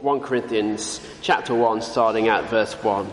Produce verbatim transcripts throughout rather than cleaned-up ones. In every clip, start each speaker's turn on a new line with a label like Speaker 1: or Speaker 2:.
Speaker 1: First Corinthians chapter one, starting at verse one.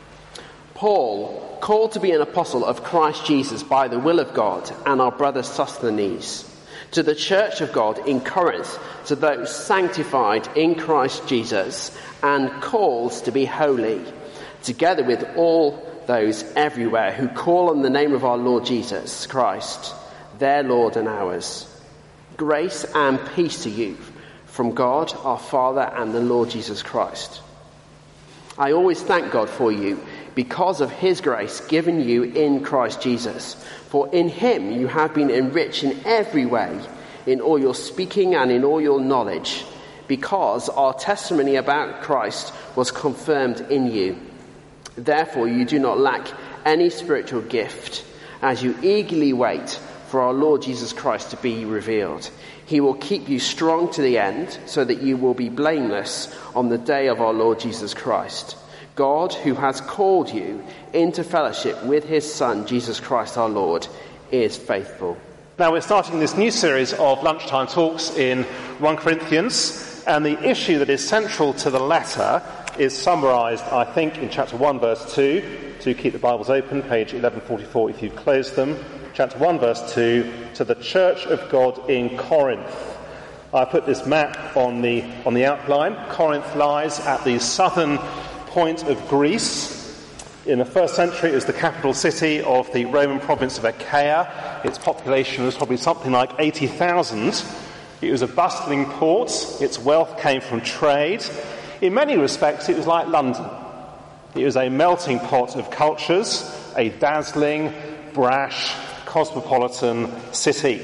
Speaker 1: Paul, called to be an apostle of Christ Jesus by the will of God, and our brother Sosthenes, to the church of God in Corinth, to those sanctified in Christ Jesus and called to be holy, together with all those everywhere who call on the name of our Lord Jesus Christ, their Lord and ours. Grace and peace to you from God our Father and the Lord Jesus Christ. I always thank God for you because of his grace given you in Christ Jesus. For in him you have been enriched in every way, in all your speaking and in all your knowledge, because our testimony about Christ was confirmed in you. Therefore you do not lack any spiritual gift, as you eagerly wait for our Lord Jesus Christ to be revealed. He will keep you strong to the end, so that you will be blameless on the day of our Lord Jesus Christ. God, who has called you into fellowship with his Son, Jesus Christ our Lord, is faithful.
Speaker 2: Now we're starting this new series of lunchtime talks in First Corinthians, and the issue that is central to the letter is summarised, I think, in chapter one, verse two. Do keep the Bibles open, page eleven forty-four if you've closed them. Chapter one, verse two, to the church of God in Corinth. I put this map on the on the outline. Corinth lies at the southern point of Greece. In the first century, it was the capital city of the Roman province of Achaia. Its population was probably something like eighty thousand. It was a bustling port. Its wealth came from trade. In many respects, it was like London. It was a melting pot of cultures, a dazzling, brash, cosmopolitan city.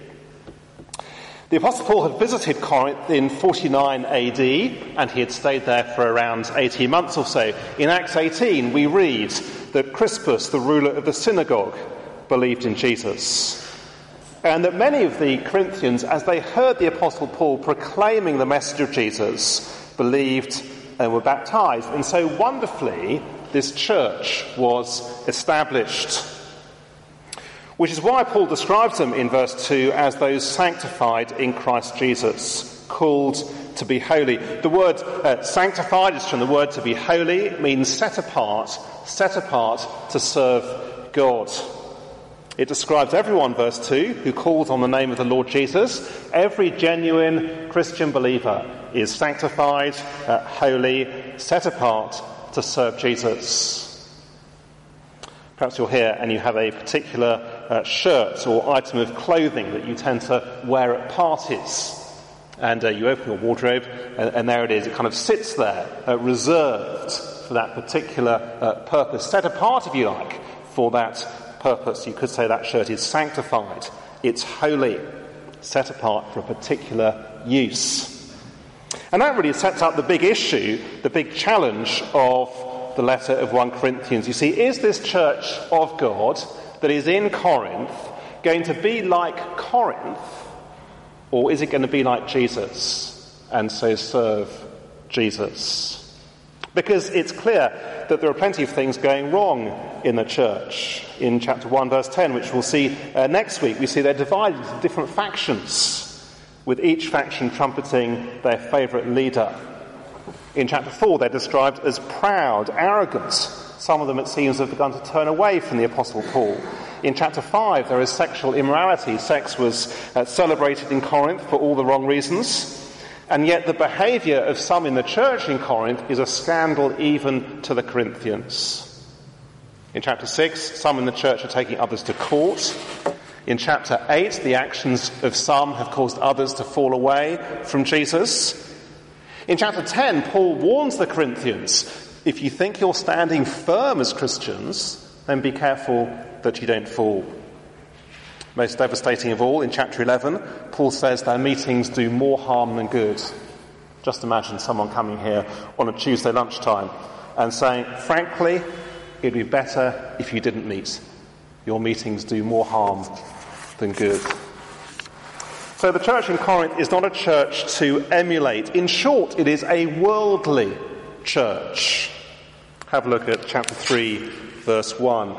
Speaker 2: The Apostle Paul had visited Corinth in forty-nine A D, and he had stayed there for around eighteen months or so. In Acts eighteen, we read that Crispus, the ruler of the synagogue, believed in Jesus. And that many of the Corinthians, as they heard the Apostle Paul proclaiming the message of Jesus, believed and were baptized. And so wonderfully, this church was established. Which is why Paul describes them in verse two as those sanctified in Christ Jesus, called to be holy. The word uh, sanctified is from the word to be holy. It means set apart, set apart to serve God. It describes everyone, verse two, who calls on the name of the Lord Jesus. Every genuine Christian believer is sanctified, uh, holy, set apart to serve Jesus. Perhaps you're here and you have a particular uh, shirt or item of clothing that you tend to wear at parties. And uh, you open your wardrobe and, and there it is. It kind of sits there, uh, reserved for that particular uh, purpose. Set apart, if you like, for that purpose. You could say that shirt is sanctified. It's holy, set apart for a particular use. And that really sets up the big issue, the big challenge of the letter of First Corinthians. You see, is this church of God that is in Corinth going to be like Corinth, or is it going to be like Jesus and so serve Jesus? Because it's clear that there are plenty of things going wrong in the church. In chapter one, verse ten, which we'll see uh, next week, we see they're divided into different factions, with each faction trumpeting their favourite leader. In chapter four, they're described as proud, arrogant. Some of them, it seems, have begun to turn away from the Apostle Paul. In chapter five, there is sexual immorality. Sex was uh, celebrated in Corinth for all the wrong reasons. And yet the behaviour of some in the church in Corinth is a scandal even to the Corinthians. In chapter six, some in the church are taking others to court. In chapter eight, the actions of some have caused others to fall away from Jesus. In chapter ten, Paul warns the Corinthians, if you think you're standing firm as Christians, then be careful that you don't fall. Most devastating of all, in chapter eleven, Paul says their meetings do more harm than good. Just imagine someone coming here on a Tuesday lunchtime and saying, frankly, it'd be better if you didn't meet. Your meetings do more harm than good. So the church in Corinth is not a church to emulate. In short, it is a worldly church. Have a look at chapter three, verse one.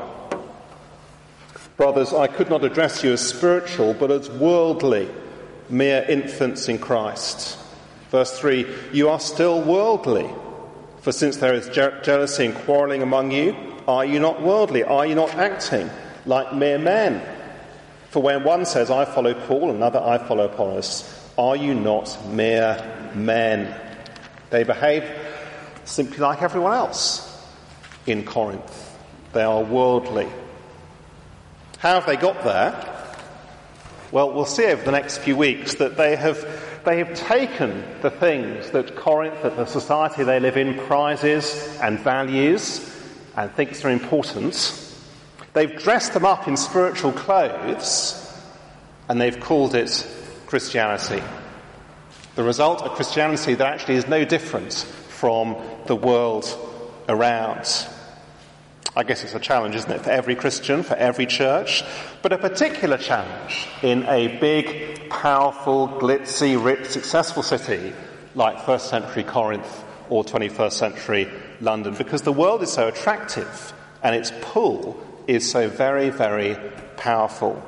Speaker 2: Brothers, I could not address you as spiritual, but as worldly, mere infants in Christ. Verse three, you are still worldly. For since there is je- jealousy and quarrelling among you, are you not worldly? Are you not acting like mere men? For when one says, I follow Paul, and another, I follow Apollos, are you not mere men? They behave simply like everyone else in Corinth. They are worldly. How have they got there? Well, we'll see over the next few weeks that they have they have taken the things that Corinth, that the society they live in, prizes and values and thinks are important. They've dressed them up in spiritual clothes and they've called it Christianity. The result, a Christianity that actually is no different from the world around. I guess it's a challenge, isn't it, for every Christian, for every church, but a particular challenge in a big, powerful, glitzy, rich, successful city like first century Corinth or twenty-first century London, because the world is so attractive and its pull is so very, very powerful.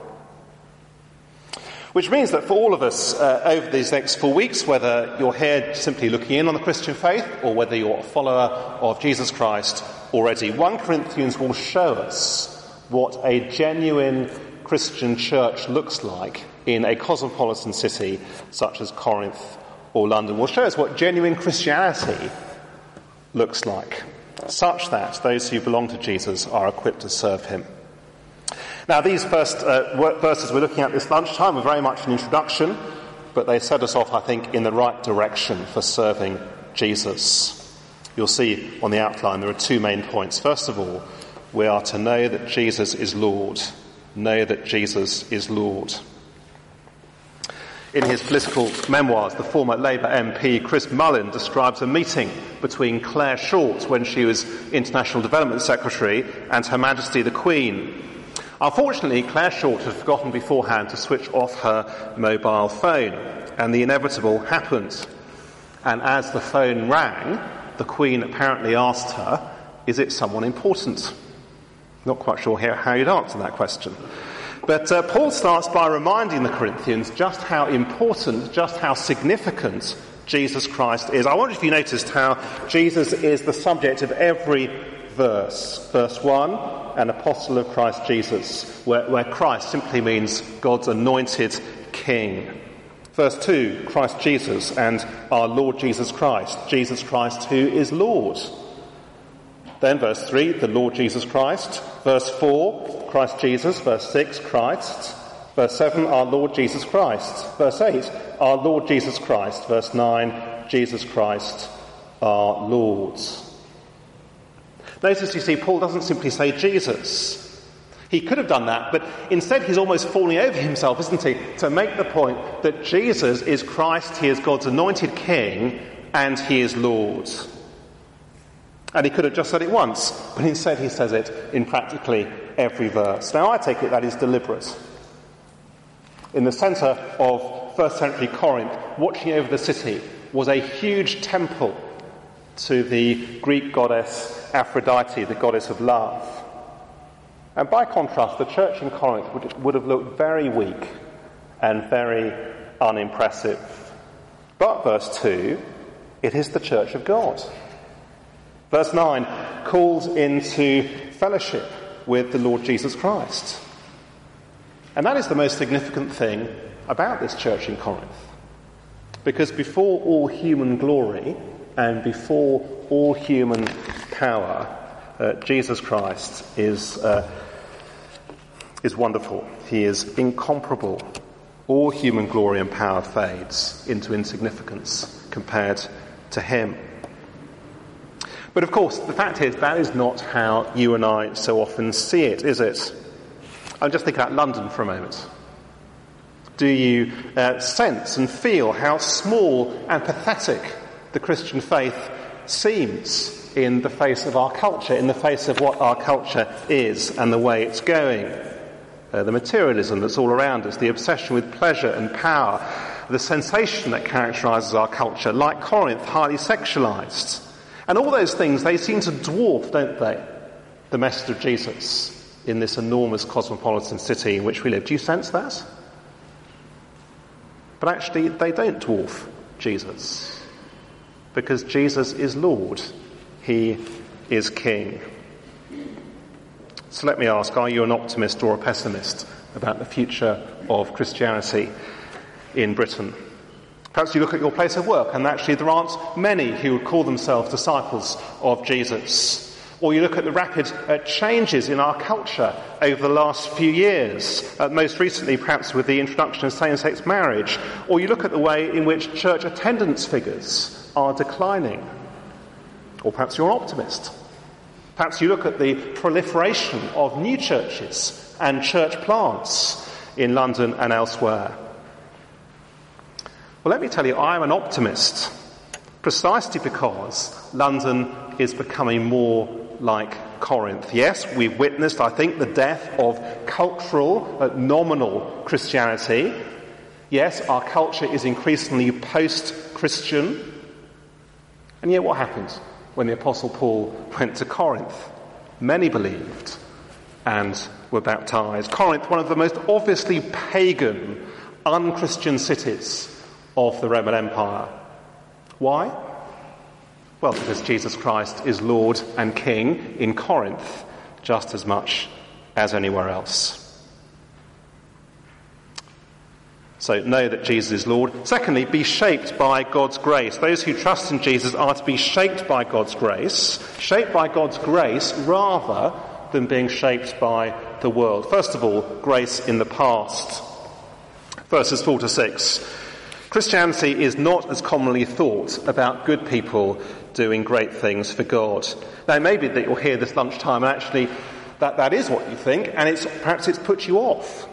Speaker 2: Which means that for all of us uh, over these next four weeks, whether you're here simply looking in on the Christian faith or whether you're a follower of Jesus Christ already, First Corinthians will show us what a genuine Christian church looks like in a cosmopolitan city such as Corinth or London. Will show us what genuine Christianity looks like, such that those who belong to Jesus are equipped to serve him. Now, these first uh, verses we're looking at this lunchtime are very much an introduction, but they set us off, I think, in the right direction for serving Jesus. You'll see on the outline there are two main points. First of all, we are to know that Jesus is Lord. Know that Jesus is Lord. In his political memoirs, the former Labour M P Chris Mullin describes a meeting between Clare Short, when she was International Development Secretary, and Her Majesty the Queen. Unfortunately, Clare Short had forgotten beforehand to switch off her mobile phone, and the inevitable happened. And as the phone rang, the Queen apparently asked her, is it someone important? Not quite sure how you'd answer that question. But uh, Paul starts by reminding the Corinthians just how important, just how significant Jesus Christ is. I wonder if you noticed how Jesus is the subject of every verse. Verse one, an apostle of Christ Jesus, where, where Christ simply means God's anointed king. Verse two, Christ Jesus and our Lord Jesus Christ. Jesus Christ who is Lord. Then verse three, the Lord Jesus Christ. Verse four, Christ Jesus. Verse six, Christ. Verse seven, our Lord Jesus Christ. Verse eight, our Lord Jesus Christ. Verse nine, Jesus Christ, our Lord. Notice, you see, Paul doesn't simply say Jesus. He could have done that, but instead he's almost falling over himself, isn't he, to make the point that Jesus is Christ, he is God's anointed king, and he is Lord. And he could have just said it once, but instead he says it in practically every verse. Now, I take it that is deliberate. In the centre of first century Corinth, watching over the city, was a huge temple to the Greek goddess Aphrodite, the goddess of love. And by contrast, the church in Corinth would, would have looked very weak and very unimpressive. But, verse two, it is the church of God. Verse nine calls into fellowship with the Lord Jesus Christ. And that is the most significant thing about this church in Corinth. Because before all human glory and before all human power, uh, Jesus Christ is uh, is wonderful. He is incomparable. All human glory and power fades into insignificance compared to him. But of course, the fact is, that is not how you and I so often see it, is it? I'll just think about London for a moment. Do you uh, sense and feel how small and pathetic the Christian faith seems in the face of our culture, in the face of what our culture is and the way it's going? Uh, the materialism that's all around us, the obsession with pleasure and power, the sensation that characterises our culture, like Corinth, highly sexualised. And all those things, they seem to dwarf, don't they, the message of Jesus in this enormous cosmopolitan city in which we live. Do you sense that? But actually, they don't dwarf Jesus. because Jesus is Lord. He is King. So let me ask, are you an optimist or a pessimist about the future of Christianity in Britain? Perhaps you look at your place of work and actually there aren't many who would call themselves disciples of Jesus. Or you look at the rapid uh, changes in our culture over the last few years, uh, most recently perhaps with the introduction of same-sex marriage. Or you look at the way in which church attendance figures are declining. Or perhaps you're an optimist. Perhaps you look at the proliferation of new churches and church plants in London and elsewhere. Well, let me tell you, I am an optimist, precisely because London is becoming more like Corinth. Yes, we've witnessed, I think, the death of cultural, uh, nominal Christianity. Yes, our culture is increasingly post-Christian. And yet what happened when the Apostle Paul went to Corinth? Many believed and were baptized. Corinth, one of the most obviously pagan, unchristian cities of the Roman Empire. Why? Well, because Jesus Christ is Lord and King in Corinth just as much as anywhere else. So know that Jesus is Lord. Secondly, be shaped by God's grace. Those who trust in Jesus are to be shaped by God's grace, shaped by God's grace rather than being shaped by the world. First of all, grace in the past. Verses four to six. Christianity is not as commonly thought about good people doing great things for God. Now, it may be that you'll hear this lunchtime and actually that, that is what you think, and it's perhaps it's put you off.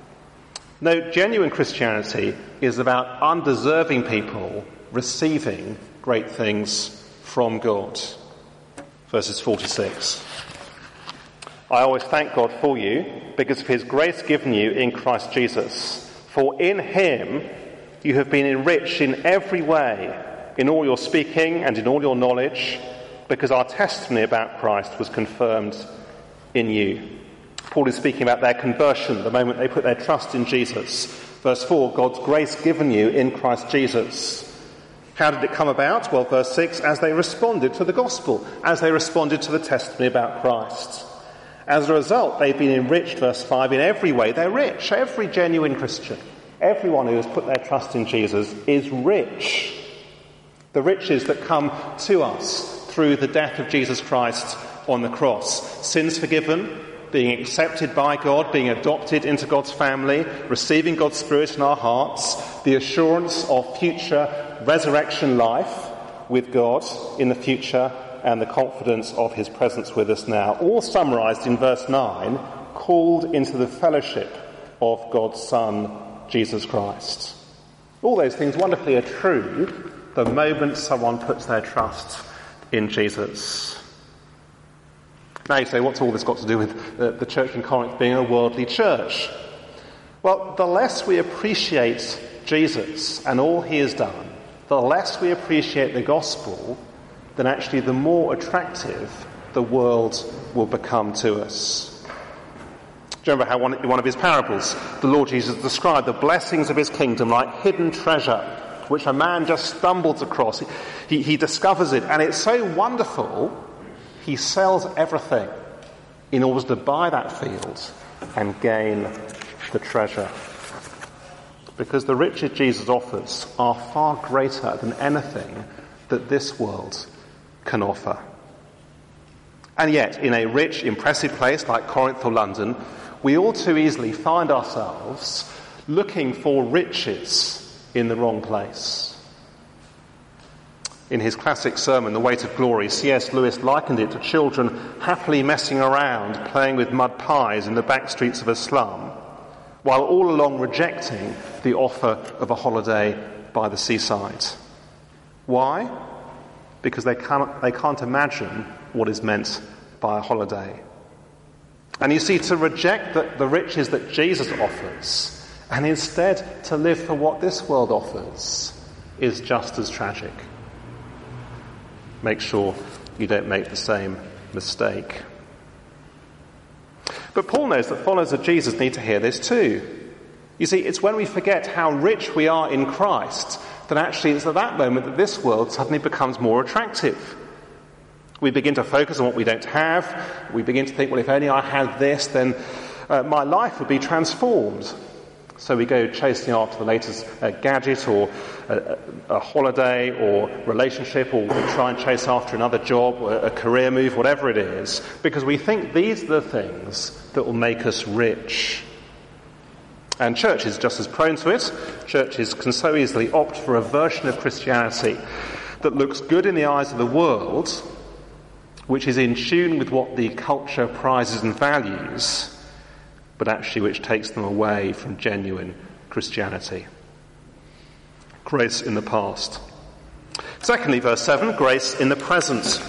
Speaker 2: No, genuine Christianity is about undeserving people receiving great things from God. Verses four to six. I always thank God for you because of his grace given you in Christ Jesus. For in him you have been enriched in every way, in all your speaking and in all your knowledge, because our testimony about Christ was confirmed in you. Paul is speaking about their conversion, the moment they put their trust in Jesus. Verse four, God's grace given you in Christ Jesus. How did it come about? Well, verse six, as they responded to the gospel, as they responded to the testimony about Christ. As a result, they've been enriched, verse five, in every way. They're rich. Every genuine Christian, everyone who has put their trust in Jesus is rich. The riches that come to us through the death of Jesus Christ on the cross. Sins forgiven, being accepted by God, being adopted into God's family, receiving God's Spirit in our hearts, the assurance of future resurrection life with God in the future, and the confidence of his presence with us now. All summarised in verse nine, called into the fellowship of God's Son, Jesus Christ. All those things wonderfully are true the moment someone puts their trust in Jesus. Now you say, what's all this got to do with uh, the church in Corinth being a worldly church? Well, the less we appreciate Jesus and all he has done, the less we appreciate the gospel, then actually the more attractive the world will become to us. Do you remember how one, in one of his parables, the Lord Jesus described the blessings of his kingdom like hidden treasure, which a man just stumbles across. He, he discovers it, and it's so wonderful, he sells everything in order to buy that field and gain the treasure. Because the riches Jesus offers are far greater than anything that this world can offer. And yet, in a rich, impressive place like Corinth or London, we all too easily find ourselves looking for riches in the wrong place. In his classic sermon, The Weight of Glory, C S Lewis likened it to children happily messing around, playing with mud pies in the back streets of a slum, while all along rejecting the offer of a holiday by the seaside. Why? Because they can't, they can't imagine what is meant by a holiday. And you see, to reject the, the riches that Jesus offers, and instead to live for what this world offers, is just as tragic. Make sure you don't make the same mistake. But Paul knows that followers of Jesus need to hear this too. You see, it's when we forget how rich we are in Christ then actually it's at that moment that this world suddenly becomes more attractive. We begin to focus on what we don't have. We begin to think, well, if only I had this, then uh, my life would be transformed. So we go chasing after the latest uh, gadget or a, a holiday or relationship, or we try and chase after another job or a career move, whatever it is, because we think these are the things that will make us rich. And church is just as prone to it. Churches can so easily opt for a version of Christianity that looks good in the eyes of the world, which is in tune with what the culture prizes and values, but actually which takes them away from genuine Christianity. Grace in the past. Secondly, verse seven, grace in the present.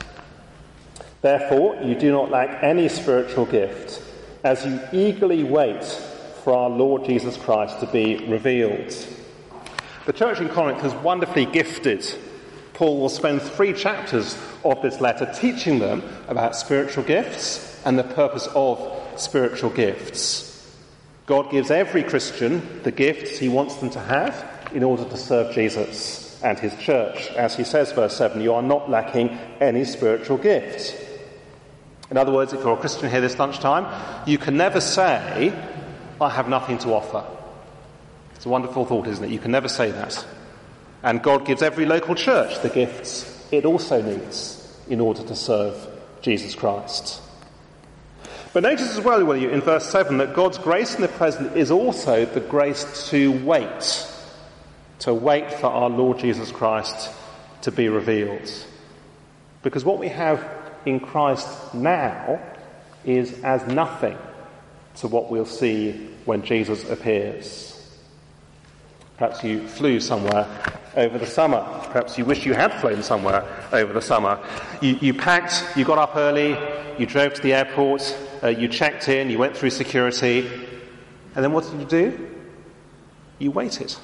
Speaker 2: Therefore, you do not lack any spiritual gift, as you eagerly wait for our Lord Jesus Christ to be revealed. The church in Corinth is wonderfully gifted. Paul will spend three chapters of this letter teaching them about spiritual gifts and the purpose of spiritual gifts. God gives every Christian the gifts he wants them to have in order to serve Jesus and his church. As he says, verse seven, you are not lacking any spiritual gift. In other words, if you're a Christian here this lunchtime, you can never say, I have nothing to offer. It's a wonderful thought, isn't it? You can never say that. And God gives every local church the gifts it also needs in order to serve Jesus Christ. But notice as well, will you, in verse seven, that God's grace in the present is also the grace to wait. To wait for our Lord Jesus Christ to be revealed. Because what we have in Christ now is as nothing to what we'll see when Jesus appears. Perhaps you flew somewhere over the summer. Perhaps you wish you had flown somewhere over the summer. You, you packed, you got up early, you drove to the airport, uh, you checked in, you went through security, and then what did you do? You waited.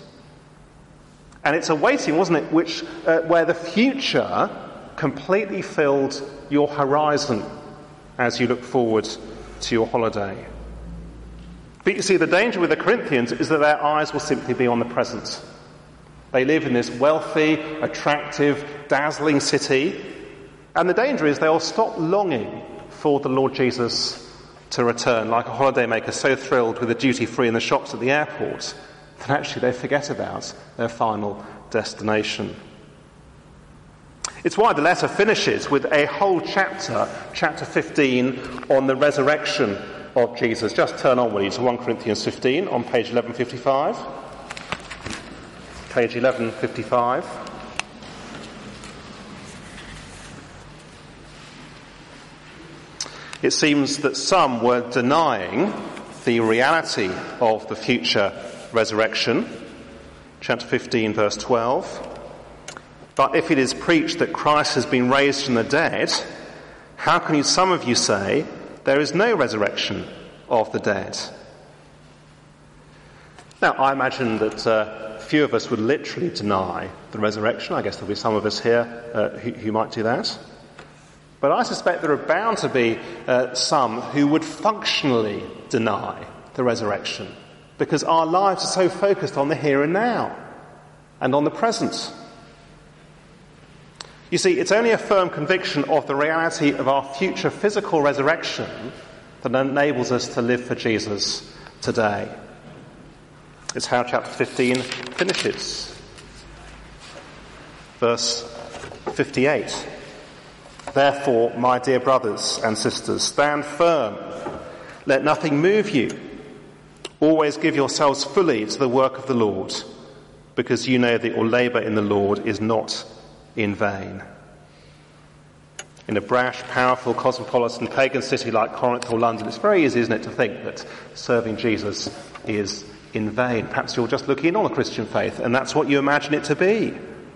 Speaker 2: And it's a waiting, wasn't it, which uh, where the future completely filled your horizon as you look forward to your holiday. But you see, the danger with the Corinthians is that their eyes will simply be on the present. They live in this wealthy, attractive, dazzling city, and the danger is they'll stop longing for the Lord Jesus to return, like a holidaymaker so thrilled with the duty-free in the shops at the airport that actually they forget about their final destination. It's why the letter finishes with a whole chapter, chapter fifteen, on the resurrection of Jesus. Just turn on, will you, to First Corinthians fifteen on page eleven fifty-five. Page eleven fifty-five. It seems that some were denying the reality of the future resurrection. Chapter fifteen, verse twelve. But if it is preached that Christ has been raised from the dead, how can you, some of you say, there is no resurrection of the dead? Now, I imagine that uh, few of us would literally deny the resurrection. I guess there'll be some of us here uh, who, who might do that. But I suspect there are bound to be uh, some who would functionally deny the resurrection, because our lives are so focused on the here and now and on the present. You see, it's only a firm conviction of the reality of our future physical resurrection that enables us to live for Jesus today. It's how chapter fifteen finishes. Verse fifty-eight. Therefore, my dear brothers and sisters, stand firm. Let nothing move you. Always give yourselves fully to the work of the Lord, because you know that your labour in the Lord is not in vain. In a brash, powerful, cosmopolitan, pagan city like Corinth or London, it's very easy, isn't it, to think that serving Jesus is in vain. Perhaps you're just looking in on a Christian faith, and that's what you imagine it to be.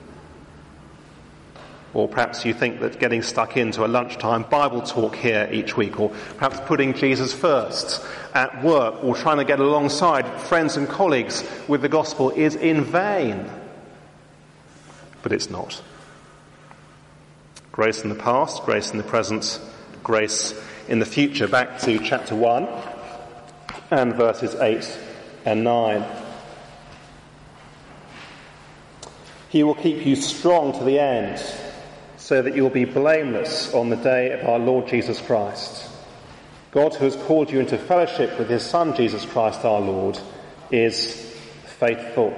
Speaker 2: Or perhaps you think that getting stuck into a lunchtime Bible talk here each week, or perhaps putting Jesus first at work, or trying to get alongside friends and colleagues with the gospel is in vain. But it's not. Grace in the past, grace in the present, grace in the future. Back to chapter one and verses eight and nine. He will keep you strong to the end, so that you will be blameless on the day of our Lord Jesus Christ. God, who has called you into fellowship with his Son, Jesus Christ our Lord, is faithful.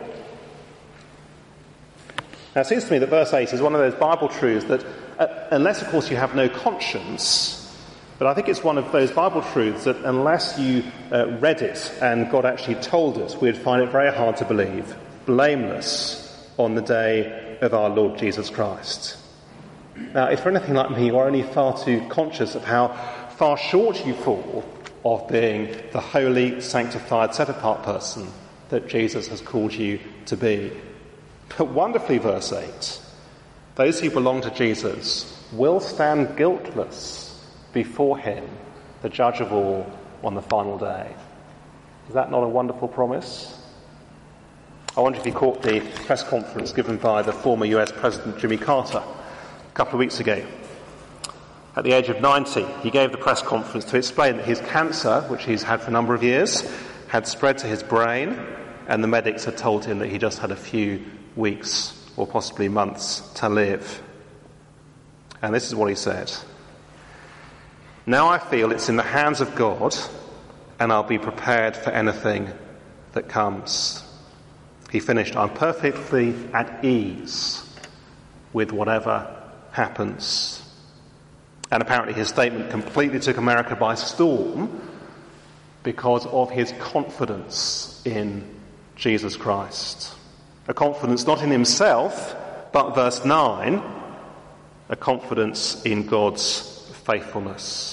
Speaker 2: Now, it seems to me that verse eight is one of those Bible truths that, uh, unless, of course, you have no conscience, but I think it's one of those Bible truths that unless you uh, read it and God actually told us, we'd find it very hard to believe. Blameless on the day of our Lord Jesus Christ. Now, if you're anything like me, you are only far too conscious of how far short you fall of being the holy, sanctified, set-apart person that Jesus has called you to be. But wonderfully, verse eight, those who belong to Jesus will stand guiltless before him, the judge of all, on the final day. Is that not a wonderful promise? I wonder if you caught the press conference given by the former U S President Jimmy Carter a couple of weeks ago. At the age of ninety, he gave the press conference to explain that his cancer, which he's had for a number of years, had spread to his brain, and the medics had told him that he just had a few weeks or possibly months to live. And this is what he said. Now I feel it's in the hands of God, and I'll be prepared for anything that comes. He finished, I'm perfectly at ease with whatever happens. And apparently his statement completely took America by storm because of his confidence in Jesus Christ. A confidence not in himself, but verse nine, a confidence in God's faithfulness.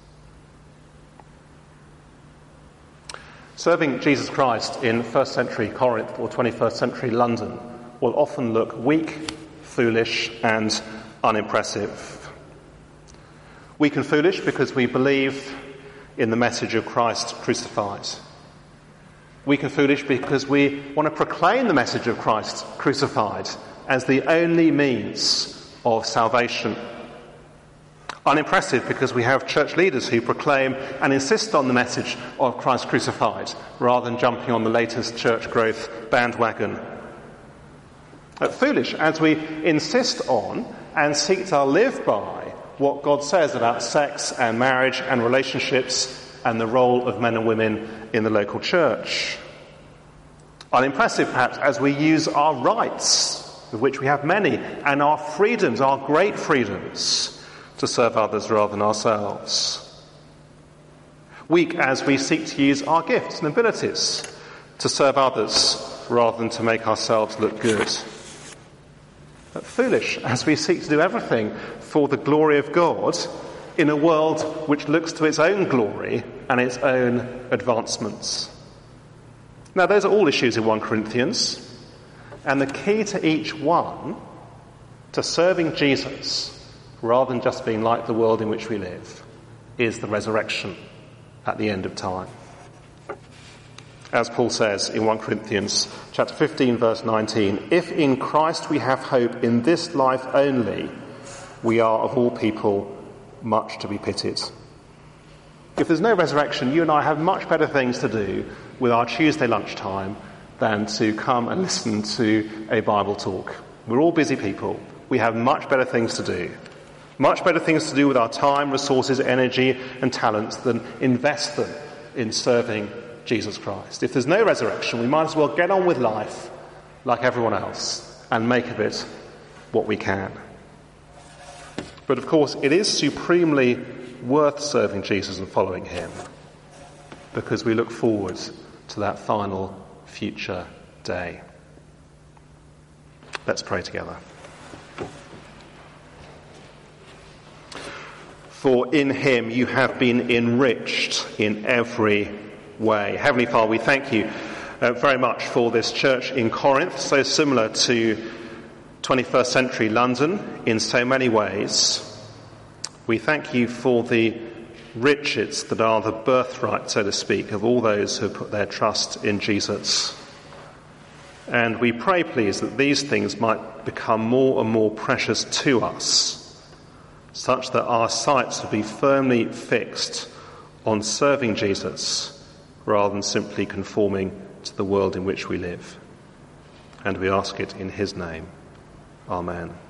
Speaker 2: Serving Jesus Christ in first century Corinth or twenty-first century London will often look weak, foolish, and unimpressive. Weak and foolish because we believe in the message of Christ crucified. Weak and foolish because we want to proclaim the message of Christ crucified as the only means of salvation. Unimpressive because we have church leaders who proclaim and insist on the message of Christ crucified rather than jumping on the latest church growth bandwagon. Uh, foolish as we insist on and seek to live by what God says about sex and marriage and relationships and the role of men and women in the local church. Unimpressive perhaps as we use our rights, of which we have many, and our freedoms, our great freedoms, to serve others rather than ourselves. Weak as we seek to use our gifts and abilities to serve others rather than to make ourselves look good. But foolish as we seek to do everything for the glory of God in a world which looks to its own glory and its own advancements. Now, those are all issues in First Corinthians, and the key to each one, to serving Jesus rather than just being like the world in which we live, is the resurrection at the end of time. As Paul says in First Corinthians chapter fifteen, verse nineteen, if in Christ we have hope in this life only, we are of all people much to be pitied. If there's no resurrection, you and I have much better things to do with our Tuesday lunchtime than to come and listen to a Bible talk. We're all busy people. We have much better things to do. Much better things to do with our time, resources, energy and talents than invest them in serving Jesus Christ. If there's no resurrection, we might as well get on with life like everyone else and make of it what we can. But of course, it is supremely worth serving Jesus and following him because we look forward to that final future day. Let's pray together. For in him you have been enriched in every way. Heavenly Father, we thank you uh, very much for this church in Corinth, so similar to twenty-first century London in so many ways. We thank you for the riches that are the birthright, so to speak, of all those who have put their trust in Jesus. And we pray, please, that these things might become more and more precious to us, such that our sights will be firmly fixed on serving Jesus rather than simply conforming to the world in which we live. And we ask it in his name. Amen.